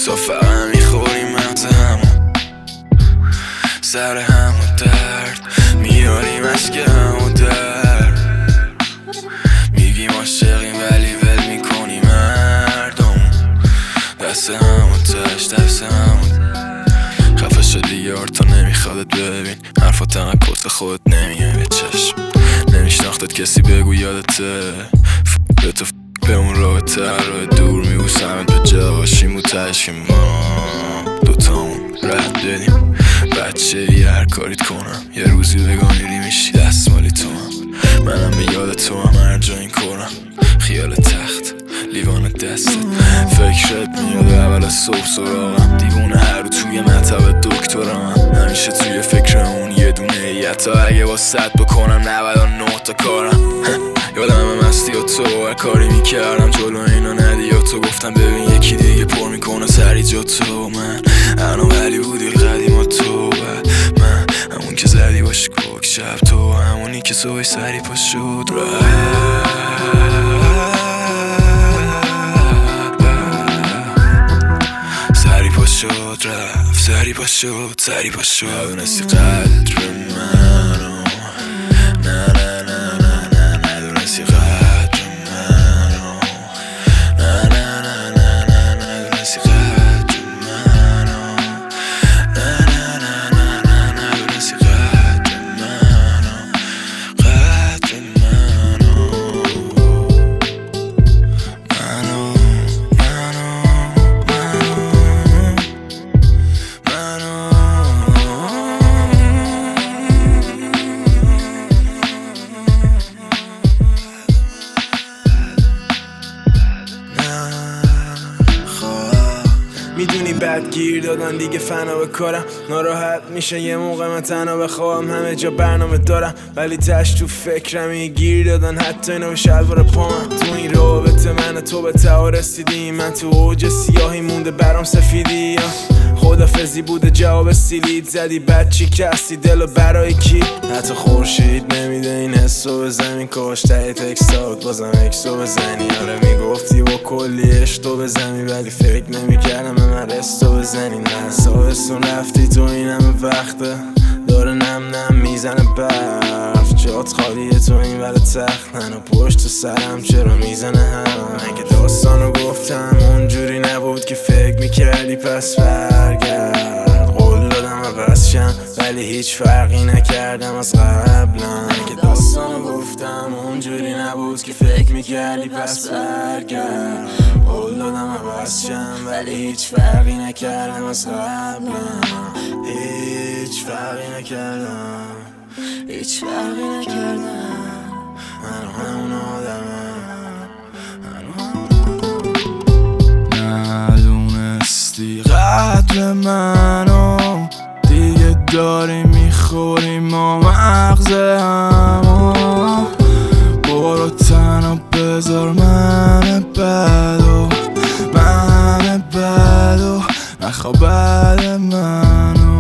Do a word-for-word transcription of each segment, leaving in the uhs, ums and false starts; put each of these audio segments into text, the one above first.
تا فقط میخوریم مغز همون، سر همون درد میاریم از که همون درد. میگیم عاشقیم ولی ول میکنیم مردم، دست همون تش دست همون. خفه شدی یار تا نمیخوادت ببین، حرفات انقدر کس خودت نمیه به چشم. نمیشناختت کسی بگو یادته، ف... به تو ف... به اون رابطه راه دور میبوسمت به جاشیم و تش که ما دوتامون رد بدیم. بچه ای هر کاریت کنم یه روزی بگم میری میشی دستمالی تو هم، منم به یاد تو هم هر جا این کنم. خیال تخت لیوان دستت فکرت میاد اول از صبح سراغم، دیوونه هر رو توی مطب دکترم، همیشه توی فکر اون یه دونه ایت تا اگه با صد بکنم نود و نه تا کارم. یادم مستی و تو هر کاری میکردم جلو اینا ندی و تو گفتم ببین یکی دیگه پر میکنه سری جا تو. من انا ولی بودی قدیم و تو من همون که زدی باش کوک شب، تو همونی که صبح سری پا شد سری پا شد رفت، سری پا شد سری پا شد. ندونستی قدر منو، نه نه نه نه نه ندونستی قدر منو، نه نه نه نه نه ندونستی قدر منو، نه نه نه نه نه ندونستی قدر منو، قدر منو منو میدونی بد گیر دادن دیگه فنا به کارم، ناراحت میشه یه موقع من تنها بخوام، همه جا برنامه دارم ولی تش تو فکرم گیر دادن حتی اینو به شلوار پامم. تو این رابطه من تو به ته رسیدیم، من تو اوج سیاهی مونده برام سفیدی، خدافزی بوده جواب سیلید زدی بعد چی کسی دلو برای کی؟ حتی خورشید نمیده این حسو به زمین، کاش ته تکستات بازم اکسو بزنی. آره میگفتی با کلی عشقو بزنی ولی فکر نمیکردم به من رستو بزنی. نه سابستون رفتی تو این همه وقته داره نم نم میزنه برف، جات خالیه تو این ور تخت، منو پشت سرم چرا میزنه هم. من که داستانو گفتم اونجوری نبود که فکر میکردی پس برگرد، قول دادم عوض شم ولی هیچ فرقی نکردم از قبلا. من که داستانو گفتم اونجوری نبود که فکر میکردی پس برگرد، قول دادم عوض شم ولی هیچ فرقی نکردم از قبلا، هیچ فرقی نکردم، هیچ فرقی نکردم. من همون آدمم، ندونستی قدر منو، دیگه داری میخوری ما مغز همو. برو تنها بذار من بدو، من بدو نخوا بعد منو.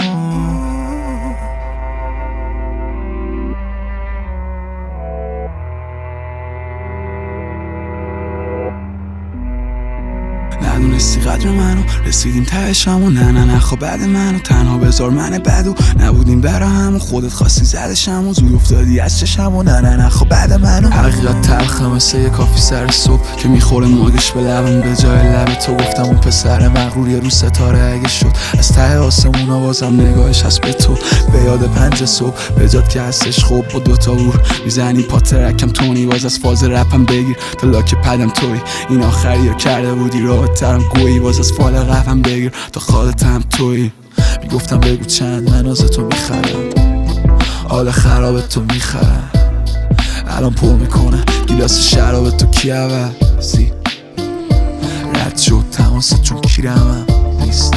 ندونستی قدر منو، رسیدیم تهشمو، نه نه نه خب بعد منو. تنها بذار من بدو، نبودیم برا همو، خودت خواستی زدشمو، زود افتادی از چشمو، نه نه نه خب بعد منو. حقیقت تلخه مثل یه کافی سر صبح که میخوره موگش به لبم، به جای لب تو گفتم اون پسر مغرور یه رو ستاره اگه شد از ته آسمون آوازم نگاهش هست به تو، به یاد پنج صبح به جاد که هستش خوب با دوتا ور میزنی پا ترکم تونی باز از فاز رپم بگیر تا لاک پدم توی این آخری رو کرده بودی راه ترم گویی باز از فال قفم بگیر تا خالتم توی. میگفتم بگو چند من از تو میخرم، حال خراب تو میخرم، الان پر میکنه گیلاس شراب تو کی عوضی رد شد تماست چون کیرمم نیست.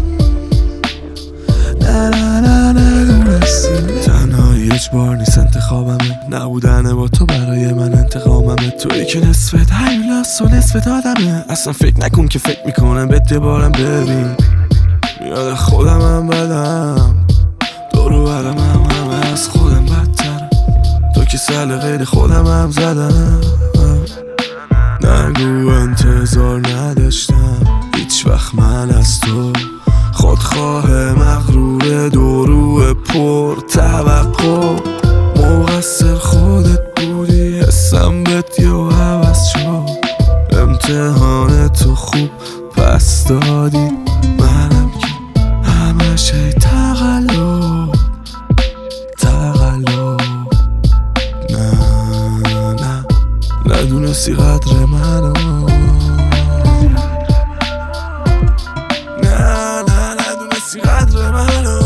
نه نه نه نه دونستی تنهایی اجبار نیست انتخابمه، نبودن با تو برای من انتقاممه، توی که نصفت هیولاس و نصفت آدمه، اصلا فکر نکن که فکر میکنم بهت یه بارم ببین. میاد خودم هم بدم دورو برم هم همه از خودم بدتر، تو که سل غیر خودم هم زدم. نگو انتظار نداشتم هیچ هیچ وقت من از تو خودخواه مغرور دورو پر توقع مقصر خودت بودی حسم بهت یا عوض شد امتحان تو خوب پس دادی منم که همش ای تقلب تقلب نه نه ندونستی قدر منو نه نه ندونستی قدر منو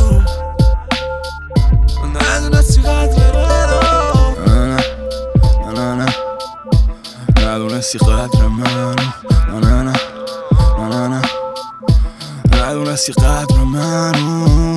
ندونستی قدر منو نه نه نه ندونستی قدر منو نه نه نه نه ندونستی قدر منو